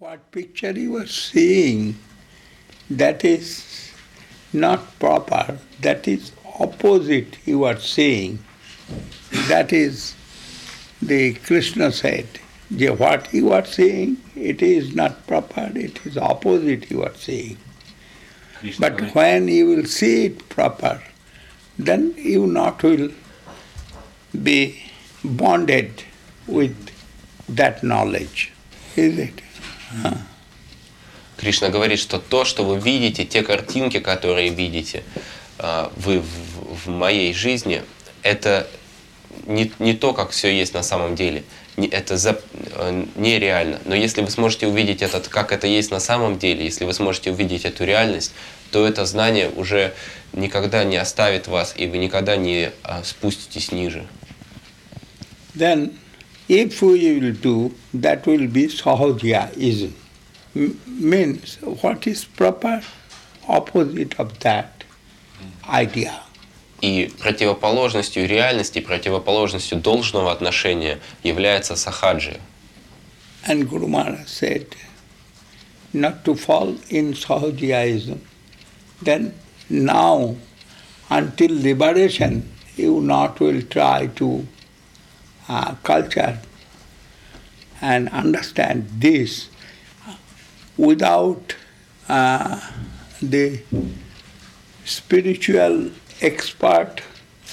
What picture you are seeing, that is not proper, that is opposite you are seeing. That is the Krishna said, what you are seeing, it is not proper, it is opposite you are seeing. But when you will see it proper, then you not will be bonded with that knowledge, is it? Кришна говорит, что то, что вы видите, те картинки, которые видите вы в моей жизни, это не то, как все есть на самом деле. Это нереально. Но если вы сможете увидеть это, как это есть на самом деле, если вы сможете увидеть эту реальность, то это знание уже никогда не оставит вас, и вы никогда не спуститесь ниже. Then, if we will do, that will be sahajaism. Means what is proper opposite of that idea. И противоположностью реальности, противоположностью должного отношения является сахаджи. And Guru Maharaj said, not to fall in sahajaism. Then now, until liberation, you not will try to culture and understand this without the spiritual expert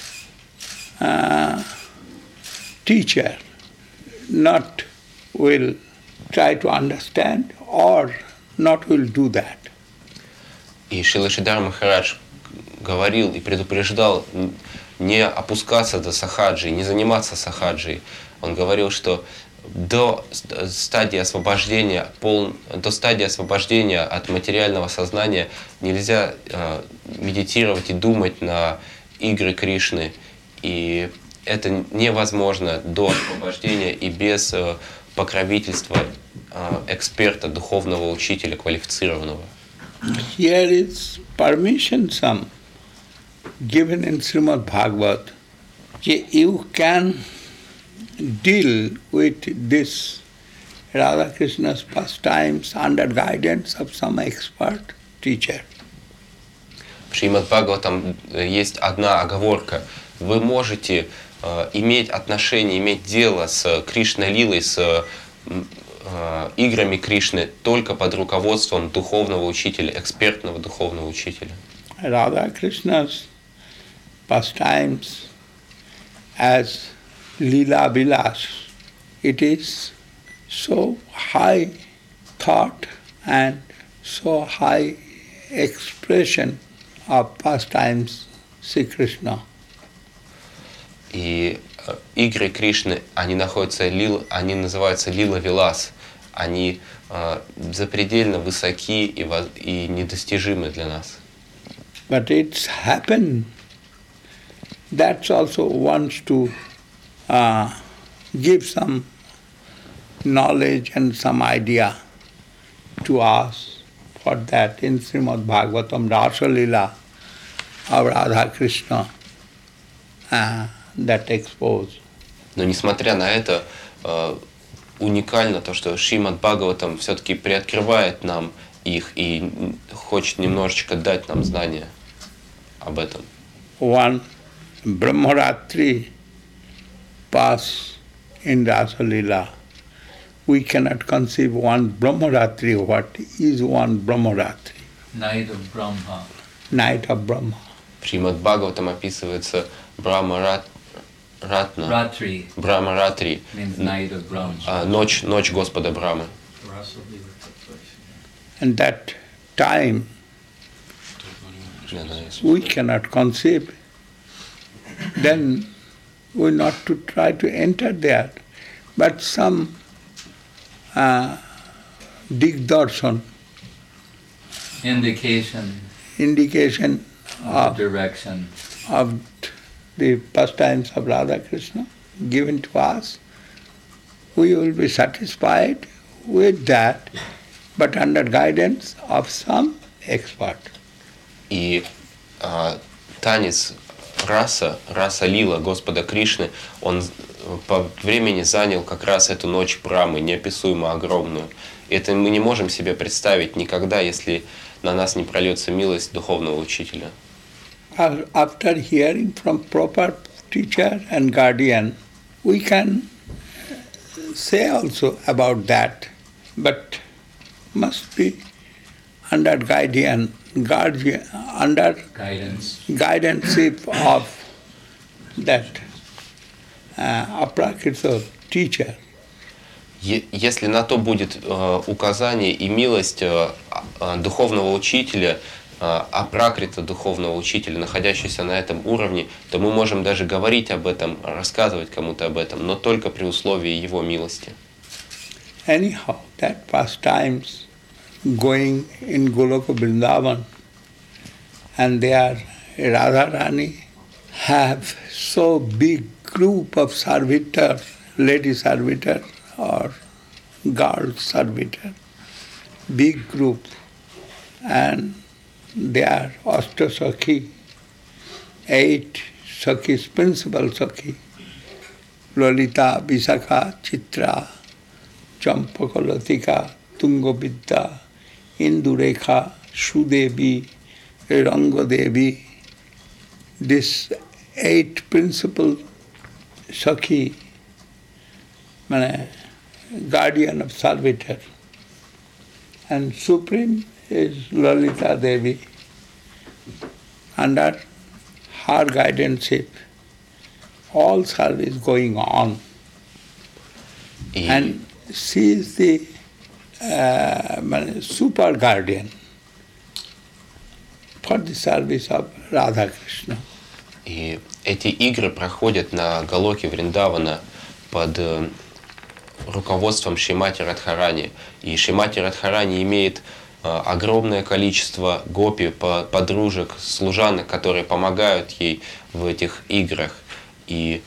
teacher not will try to understand or not will do that. И Шрила Шридхар Махарадж говорил и предупреждал не опускаться до сахаджи, не заниматься сахаджей. Он говорил, что до стадии освобождения от материального сознания нельзя медитировать и думать на игры Кришны. И это невозможно до освобождения и без покровительства эксперта, духовного учителя, квалифицированного. Here is permission some given in Srimad Bhagavat. You can deal with this Radha Krishna's pastimes under guidance of some expert teacher. В Шримад Бхагаватам есть одна оговорка. Вы можете иметь отношение, иметь дело с Кришна-лилой, с играми Кришны только под руководством духовного учителя, экспертного духовного учителя. Radha Krishna's pastimes as Leela Vilas, it is so high thought and so high expression of pastimes Sri Krishna. И игры Кришны, они называются Лила Вилас. Они запредельно высоки и недостижимы для нас. But it's happened. That also wants to give some knowledge and some idea to us for that in Srimad Bhagavatam Rasa Lila of Radha Krishna that exposed. Но несмотря на это, уникально то, что Шримад Бхагаватам все-таки приоткрывает нам их и хочет немножечко дать нам знания об этом. One Brahmaratri pass in Rasa Lila. We cannot conceive one Brahmaratri. What is one Brahmaratri? Night of Brahma. Night of Brahma. В Шримад Бхагаватам описывается Ratri. Брахма-ратри. Means night of Brahma. Ночь Господа Брамы. And that time we cannot conceive. Then we not to try to enter there. But some digdarshan, indication of direction of the pastimes of Radha Krishna given to us, we will be satisfied with that, but under guidance of some expert. И танец раса Лила Господа Кришны, он по времени занял как раз эту ночь Брамы, неописуемо огромную. Это мы не можем себе представить никогда, если на нас не прольется милость духовного учителя. After hearing from proper teacher and guardian, we can say also about that, but must be under guardian, under guidance of that Aprakrita teacher. Если на то будет указание и милость духовного учителя, Апракрита духовного учителя, находящегося на этом уровне, то мы можем даже говорить об этом, рассказывать кому-то об этом, но только при условии его милости. Anyhow, that pastimes going in Goloka Vrindavan, and there Radharani have so big group of servitors, lady servitors or girl servitors, big group, and they are Ashtasakhi, 8 Sakhis, principal Sakhi, Lalita, Visakha, Chitra, Champakalatika, Tungavidya, Indurekha, Sudevi, Rangadevi. This 8 principal Sakhi, guardian of servitor, and supreme is Lalita Devi. Under her guidance, all service going on. And she is the super guardian for the service of Radha Krishna. И эти игры проходят на Галоке Вриндавана под руководством Шримати Радхарани. И Шримати Радхарани имеет огромное количество гопи, подружек, служанок, которые помогают ей в этих играх. И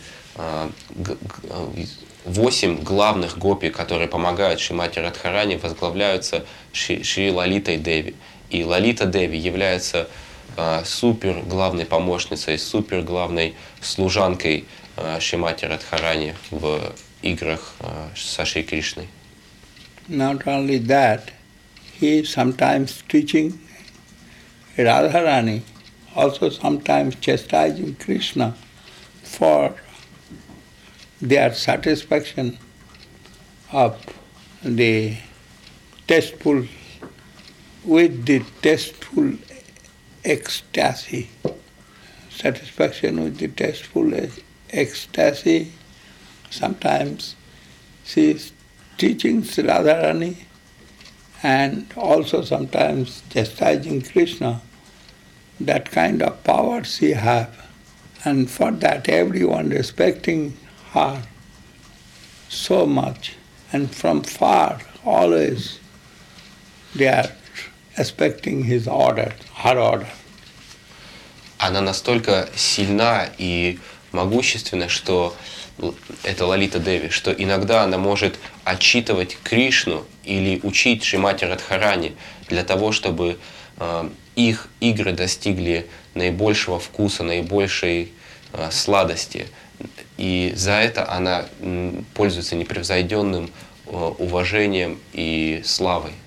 8 главных гопи, которые помогают Шримати Радхарани, возглавляются Шри Лалитой Деви. И Лалита Деви является супер главной помощницей, супер главной служанкой Шримати Радхарани в играх со Шри Кришной. Not only that, he is sometimes teaching Radharani, also sometimes chastising Krishna for their satisfaction of the tasteful, with the tasteful ecstasy, satisfaction with the tasteful ecstasy. Sometimes she is teaching Radharani and also sometimes chastising Krishna. That kind of power she has. And for that everyone respecting her so much. And from far always they are expecting his order, her order. Она настолько сильна и могущественна, что это Лалита Деви, что иногда она может отчитывать Кришну или учить Шримати Радхарани для того, чтобы их игры достигли наибольшего вкуса, наибольшей сладости. И за это она пользуется непревзойденным уважением и славой.